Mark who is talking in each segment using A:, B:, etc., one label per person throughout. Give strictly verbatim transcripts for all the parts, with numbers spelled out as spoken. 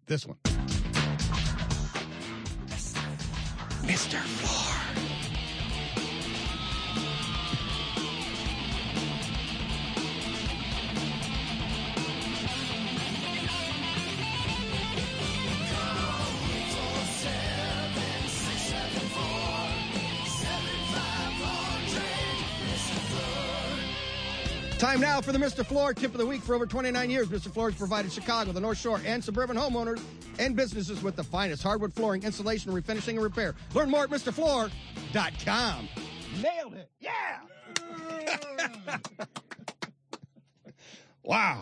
A: this one. Mister Floor. Time now for the Mister Floor tip of the week. For over twenty-nine years, Mister Floor has provided Chicago, the North Shore, and suburban homeowners and businesses with the finest hardwood flooring, installation, refinishing, and repair. Learn more at Mister Floor dot com. Nailed it. Yeah. Wow.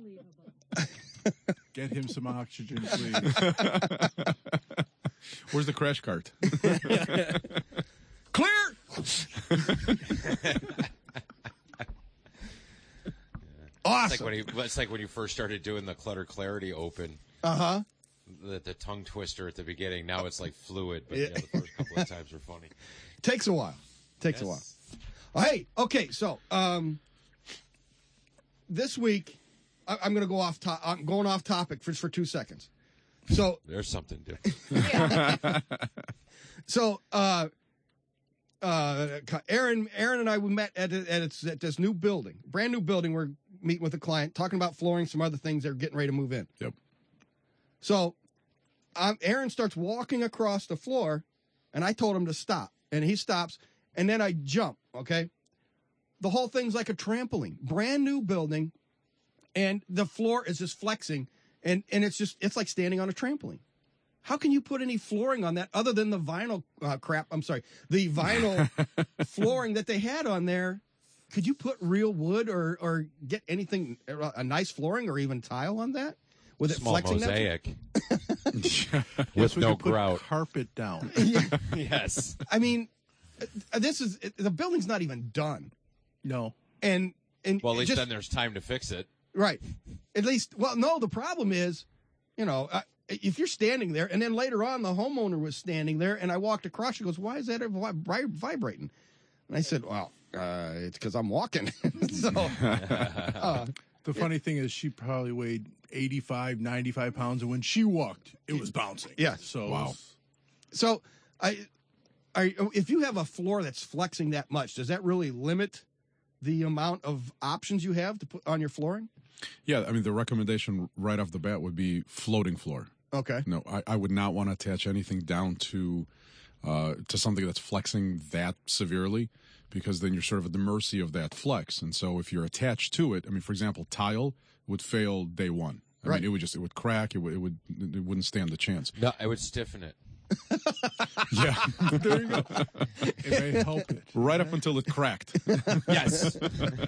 B: Get him some oxygen, please.
C: Where's the crash cart?
A: Clear. Awesome.
D: It's like, when he, it's like when you first started doing the Clutter Clarity Open.
A: Uh-huh.
D: The, the tongue twister at the beginning. Now it's like fluid, but yeah, the first couple of times were funny.
A: Takes a while. Takes
D: Yes.
A: a while. Oh, hey, okay, so um, this week I, I'm going to go off. To- I'm going off topic for for two seconds. So
D: there's something different.
A: So, uh, uh, Aaron, Aaron and I we met at at, its, at this new building, brand new building. We're meeting with a client, talking about flooring, some other things. They're getting ready to move in.
C: Yep.
A: So, um, Aaron starts walking across the floor, and I told him to stop, and he stops, and then I jump. Okay, the whole thing's like a trampoline, brand new building, and the floor is just flexing, and and it's just it's like standing on a trampoline. How can you put any flooring on that other than the vinyl uh, crap? I'm sorry, the vinyl flooring that they had on there. Could you put real wood or or get anything, a nice flooring or even tile on that? With it
D: Small
A: flexing
D: mosaic.
B: With
D: With no
B: put
D: grout.
B: Carpet down.
A: Yeah.
D: Yes.
A: I mean, uh, this is the building's not even done,
B: No.
A: and and
D: Well, at least
A: just,
D: then there's time to fix it.
A: right. At least, well, no. The problem is, you know, uh, if you're standing there, and then later on, the homeowner was standing there, and I walked across. She goes, "Why is that vib- vibrating?" And I said, "Well, uh, it's because I'm walking." So, uh,
B: The funny thing is she probably weighed eighty-five, ninety-five pounds, and when she walked, it was bouncing.
A: Yeah.
B: So
C: Wow.
A: so I, I, if you have a floor that's flexing that much, does that really limit the amount of options you have to put on your flooring?
C: Yeah, I mean, the recommendation right off the bat would be floating floor.
A: Okay.
C: No, I, I would not want to attach anything down to uh, to something that's flexing that severely, because then you're sort of at the mercy of that flex. And so if you're attached to it, I mean, for example, tile would fail day one. I
A: Right.
C: mean, it would just it would crack. It would it would it wouldn't stand the chance.
D: No, I would stiffen it.
C: Yeah,
B: there you go. It may help it.
C: right up until it cracked.
D: Yes.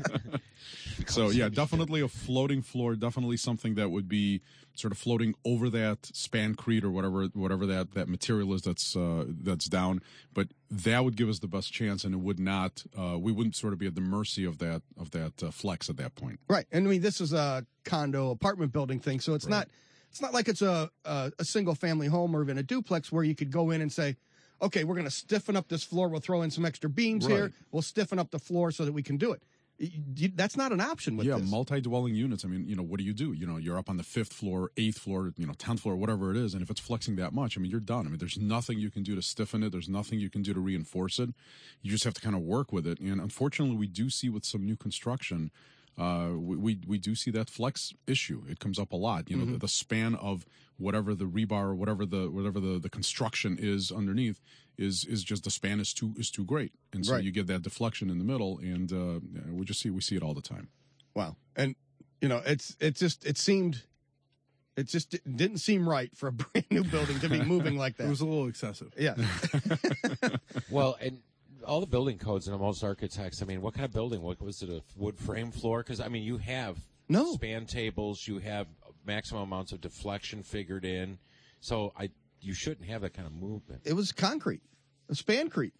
C: So yeah, definitely a floating floor. Definitely something that would be sort of floating over that spancrete or whatever whatever that, that material is that's uh, that's down. But that would give us the best chance, and it would not. Uh, we wouldn't sort of be at the mercy of that of that uh, flex at that point.
A: Right. And I mean, this is a condo apartment building thing, so it's
C: Right.
A: not it's not like it's a, a a single family home or even a duplex where you could go in and say, okay, we're going to stiffen up this floor. We'll throw in some extra beams
C: Right.
A: here. We'll stiffen up the floor so that we can do it. You- you- that's not an option with
C: Yeah,
A: this.
C: multi-dwelling units. I mean, you know, what do you do? You know, you're up on the fifth floor, eighth floor, you know, tenth floor, whatever it is, and if it's flexing that much, I mean, you're done. I mean, there's nothing you can do to stiffen it. There's nothing you can do to reinforce it. You just have to kind of work with it. And unfortunately, we do see with some new construction, uh, we, we we do see that flex issue. It comes up a lot. You know, the, the span of whatever the rebar or whatever the whatever the, the construction is underneath is is just the span is too is too great, and so
A: Right.
C: you get that deflection in the middle, and uh, we just see we see it all the time.
A: Wow. And you know, it's it just it seemed it just di- didn't seem right for a brand new building to be moving like that.
B: It was a little excessive.
A: yeah.
D: Well, and all the building codes and most architects, I mean, what kind of building? What was it, a wood frame floor? Because, I mean, you have
A: No.
D: span tables, you have maximum amounts of deflection figured in. So I, you shouldn't have that kind of movement.
A: It was concrete, a spancrete.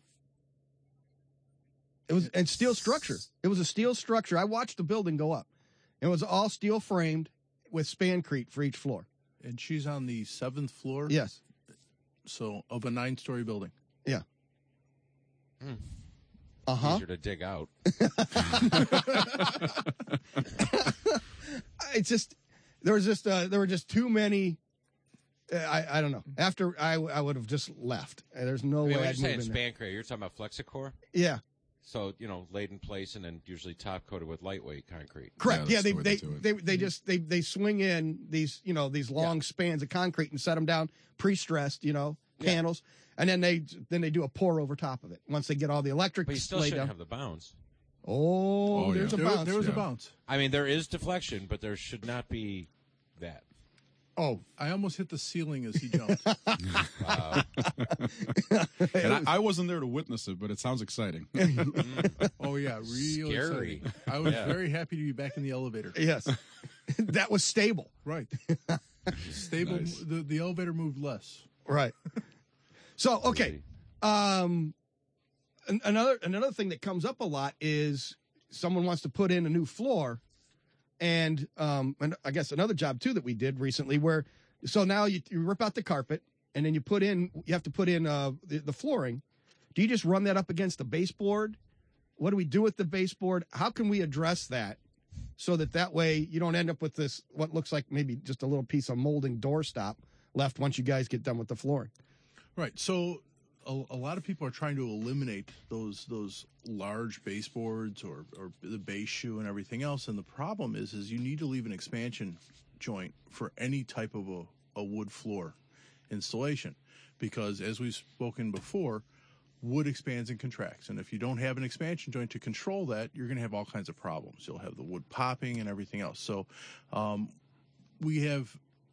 A: It was and steel structure. It was a steel structure. I watched the building go up. It was all steel framed with spancrete for each floor.
B: And she's on the seventh floor.
A: Yes.
B: So of a nine-story building.
A: Yeah. Uh huh.
D: Easier to dig out.
A: It's just there was just uh, there were just too many I, I don't know. After I, I would have just left. Uh, There's no
D: I mean,
A: way
D: when you're
A: I'd move
D: saying
A: in there.
D: Spancray, you're talking about Flexicor?
A: Yeah,
D: So, you know, laid in place and then usually top coated with lightweight concrete.
A: correct.
C: Yeah,
A: Yeah,
C: that's
A: they
C: the way
A: they
C: they do it.
A: they, they just they they swing in these you know these long
D: Yeah.
A: spans of concrete and set them down pre-stressed you know
D: Yeah.
A: panels, and then they then they do a pour over top of it once they get all the electric
D: But you still
A: laid
D: shouldn't
A: down.
D: have the bounce.
A: Oh,
C: Oh,
A: there's
C: yeah.
A: a
B: There,
A: bounce.
B: there was a
C: yeah.
B: bounce.
D: I mean, there is deflection, but there should not be that.
A: Oh,
B: I almost hit the ceiling as he jumped.
D: Wow.
C: And I, I wasn't there to witness it, but it sounds exciting.
B: Oh yeah, real
D: Scary.
B: exciting. I was
D: Yeah.
B: very happy to be back in the elevator.
A: yes, that was stable.
B: Right. Stable.
C: Nice.
B: The the elevator moved less.
A: Right. So okay, um, an- another another thing that comes up a lot is someone wants to put in a new floor, and um, and I guess another job too that we did recently where so now you, you rip out the carpet and then you put in you have to put in uh, the, the flooring. Do you just run that up against the baseboard? What do we do with the baseboard? How can we address that so that that way you don't end up with this what looks like maybe just a little piece of molding doorstop left once you guys get done with the flooring?
B: Right. So a, a lot of people are trying to eliminate those those large baseboards or, or the base shoe and everything else. And the problem is, is you need to leave an expansion joint for any type of a, a wood floor installation, because as we've spoken before, wood expands and contracts. And if you don't have an expansion joint to control that, you're going to have all kinds of problems. You'll have the wood popping and everything else. So um, we have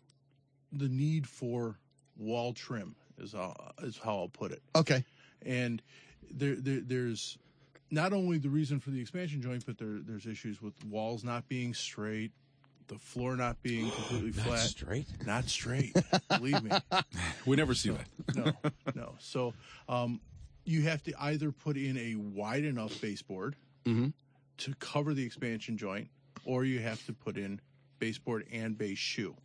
B: the need for wall trim is how, is how I'll put it.
A: Okay.
B: And there, there there's not only the reason for the expansion joint, but there there's issues with walls not being straight, the floor not being completely
D: Not
B: flat.
D: straight.
B: Not straight. Believe me.
C: We never see that.
B: No, no. So um, you have to either put in a wide enough baseboard
A: Mhm.
B: to cover the expansion joint, or you have to put in baseboard and base shoe.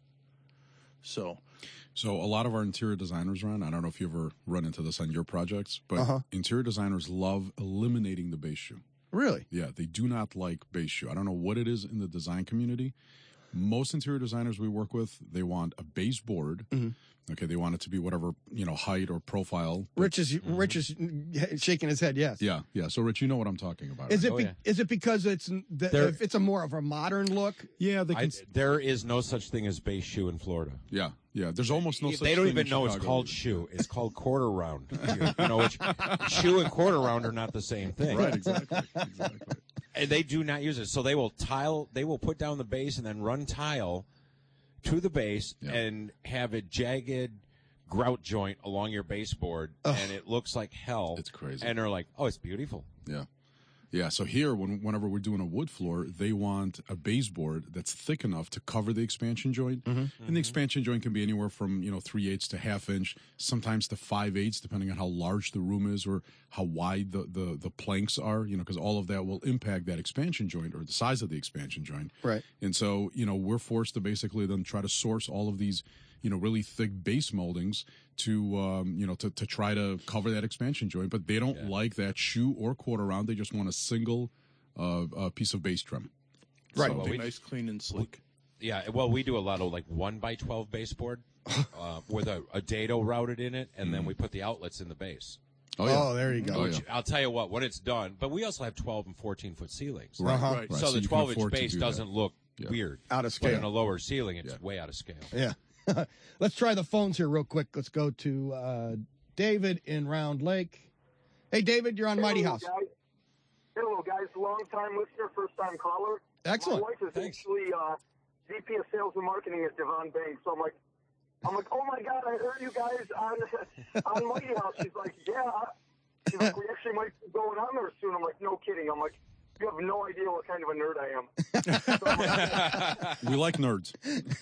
B: So
C: So a lot of our interior designers run. I don't know if you ever run into this on your projects, but
A: Uh-huh.
C: interior designers love eliminating the base shoe.
A: Really?
C: Yeah, they do not like base shoe. I don't know what it is in the design community. Most interior designers we work with, they want a baseboard. Okay, they want it to be whatever, you know, height or profile. but-
A: Rich is Rich is shaking his head. Yes.
C: Yeah, yeah. So, Rich, you know what I'm talking about.
A: Is
C: right?
A: it
D: Oh,
A: be,
D: yeah.
A: is it because it's the,
D: There-
A: if it's a more of a modern look?
C: Yeah, they
D: I,
C: can.
D: there is no such thing as base shoe in Florida.
C: yeah, yeah. There's almost no.
D: they
C: such
D: don't
C: thing
D: even
C: in
D: know it's
C: Chicago
D: called
C: either.
D: shoe. It's called quarter round. You, you know, which, shoe and quarter round are not the same thing.
C: Right, exactly, exactly.
D: And they do not use it. So they will tile, they will put down the base and then run tile to the base
C: Yeah.
D: and have a jagged grout joint along your baseboard, and it looks like hell.
C: It's crazy.
D: And they're like, oh, it's beautiful.
C: Yeah. Yeah, so here, when, whenever we're doing a wood floor, they want a baseboard that's thick enough to cover the expansion joint. And the expansion joint can be anywhere from, you know, three eighths to half inch, sometimes to five eighths, depending on how large the room is or how wide the, the, the planks are, you know, because all of that will impact that expansion joint or the size of the expansion joint.
A: Right.
C: And so, you know, we're forced to basically then try to source all of these, you know, really thick base moldings to, um, you know, to, to try to cover that expansion joint. But they don't like that shoe or quarter round. They just want a single uh, uh, piece of base trim.
A: Right.
C: So-
D: Well,
B: something
D: we-
B: nice, clean, and sleek.
D: Yeah, well, we do a lot of like one by twelve baseboard uh, with a, a dado routed in it, and then we put the outlets in the base.
C: oh, yeah.
A: Oh, there you go.
C: Oh, yeah.
D: I'll tell you what, when it's done, but we also have twelve and fourteen foot ceilings.
C: Right,
A: Uh-huh.
B: Right.
C: right.
D: So, the
C: you can
D: twelve inch
C: afford to
D: base
C: do that.
D: doesn't look
C: Yeah.
D: weird.
A: Out of
D: But in
A: scale.
D: a lower ceiling, it's
C: Yeah.
D: way out of scale.
A: Yeah. Let's try the phones here real quick. Let's go to uh, David in Round Lake. Hey, David, you're on Mighty
E: Hello,
A: House.
E: Guys. Hello, guys. Long time listener, first time caller.
A: Excellent.
E: My wife is
D: Thanks.
E: actually uh, V P of Sales and Marketing at Devon Bank. So I'm like, I'm like, oh my God, I heard you guys on on Mighty House. She's like, yeah. She's like, we actually might be going on there soon. I'm like, no kidding. I'm like, you have no idea what kind of a nerd I am. So I'm like,
C: We like nerds.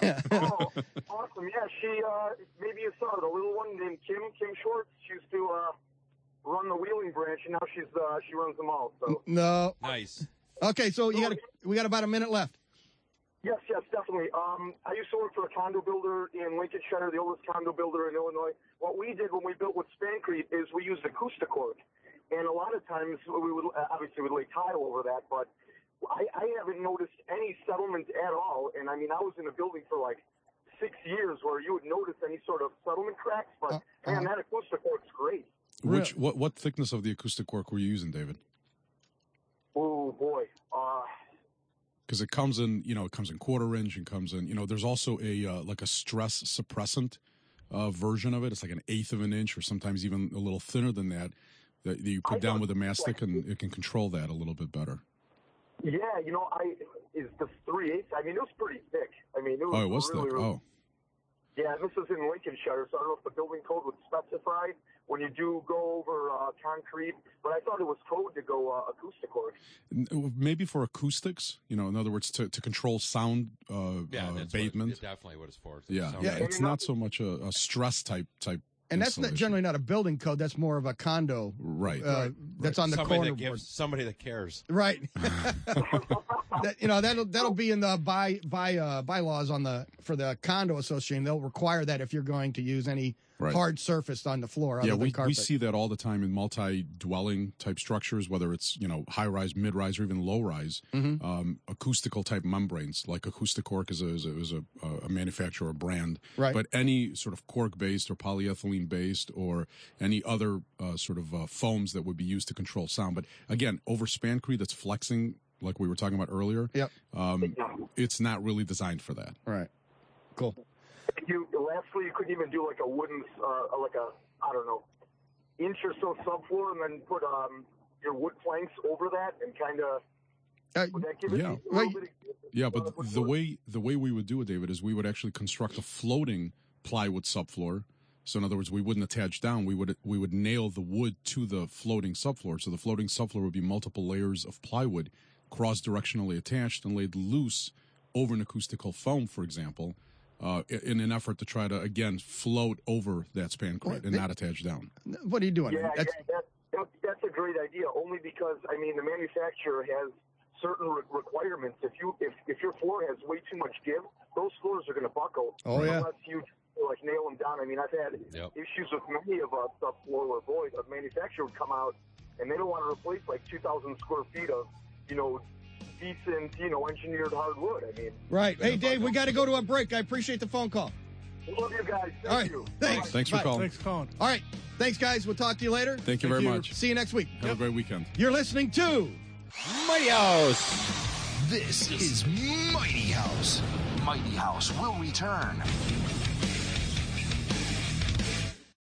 E: oh, awesome. Yeah, she, uh, maybe you saw her, the little one named Kim, Kim Schwartz. She used to uh, run the Wheeling branch, and now she's uh, she runs them all. So
A: No.
D: Nice.
A: Okay, so you got we got about a minute left.
E: yes, yes, definitely. Um, I used to work for a condo builder in Lincolnshire, the oldest condo builder in Illinois. What we did when we built with Spancrete is we used Acousticork. And a lot of times we would obviously would lay tile over that, but I, I haven't noticed any settlement at all. And I mean, I was in a building for like six years where you would notice any sort of settlement cracks. But
A: Uh,
E: man,
A: uh-huh.
E: that acoustic cork's great.
C: Which what what thickness of the acoustic cork were you using, David?
E: Oh boy. Uh,
C: Because it comes in, you know, it comes in quarter inch and comes in, you know, there's also a uh, like a stress suppressant uh, version of it. It's like an eighth of an inch, or sometimes even a little thinner than that, that, that you put
E: I
C: down
E: thought-
C: with a mastic, and it can control that a little bit better.
E: yeah, you know, I is the three eighths. I mean, it was pretty thick. I mean, it was.
C: Oh, it was
E: really,
C: thick.
E: really-
C: Oh,
E: Yeah, this is in Lincolnshire, so I don't know if the building code would specify when you do go over uh, concrete, but I thought it was code to go uh, acoustic cork.
C: N- maybe for acoustics, you know, in other words, to, to control sound uh,
D: Yeah,
C: uh,
D: that's
C: abatement.
D: What, definitely what it's for.
C: Yeah,
D: Sound
C: yeah,
D: right.
C: it's not so much a, a stress type type.
A: And that's not
C: installation.
A: generally not a building code. That's more of a condo.
C: Right.
A: Uh, That's on the
D: somebody
A: corner
D: that gives,
A: board.
D: somebody that cares.
A: Right. that, you know that'll that'll be in the by by uh, bylaws on the for the condo association. They'll require that if you're going to use any
C: Right.
A: hard surface on the floor. Other
C: Yeah,
A: than
C: we,
A: carpet.
C: we see that all the time in multi-dwelling type structures, whether it's, you know, high-rise, mid-rise, or even low-rise,
A: Mm-hmm.
C: um, acoustical type membranes, like Acoustic Cork is a, is a, is a, a manufacturer brand.
A: Right.
C: But any sort of cork-based or polyethylene-based or any other uh, sort of uh, foams that would be used to control sound. But again, over Spancrete that's flexing, like we were talking about earlier,
A: Yep.
C: um, it's not really designed for that.
A: All right. Cool.
E: You lastly, you couldn't even do like a wooden, uh, like a I don't know, inch or so subfloor, and then put um your wood planks over that, and kind of
A: Uh,
E: would that give it
C: Yeah.
E: a
A: Well,
E: little bit of,
C: Yeah, but
E: uh, wood
C: the
E: work?
C: way the way we would do it, David, is we would actually construct a floating plywood subfloor. So in other words, we wouldn't attach down. We would we would nail the wood to the floating subfloor. So the floating subfloor would be multiple layers of plywood, cross directionally attached and laid loose over an acoustical foam, for example, uh, in an effort to try to again float over that Spancrete and
A: they-
C: not attach down.
A: What are you doing?
E: Yeah,
A: That's,
E: yeah, that, that, that's a great idea. Only because I mean the manufacturer has certain re- requirements. If you if, if your floor has way too much give, those floors are going to buckle.
A: Oh, yeah.
E: Unless you like nail them down. I mean, I've had
D: Yep.
E: issues with many of us subfloor where boy, the manufacturer would come out and they don't want to replace like two thousand square feet of you know decent you know engineered hardwood. I mean,
A: right. Hey, Dave, we got to go to a break. I appreciate the phone call.
E: love you guys. Thank
A: All right.
E: you.
A: Thanks.
E: Bye.
C: Thanks for
A: Bye.
C: calling.
B: Thanks, Colin.
A: All right. Thanks, guys. We'll talk to you later.
C: Thank you
B: Thank
C: very
B: you.
C: much.
A: See you next week.
C: Have a great weekend.
A: You're listening to
D: Mighty House.
F: This is Mighty House. Mighty House will return.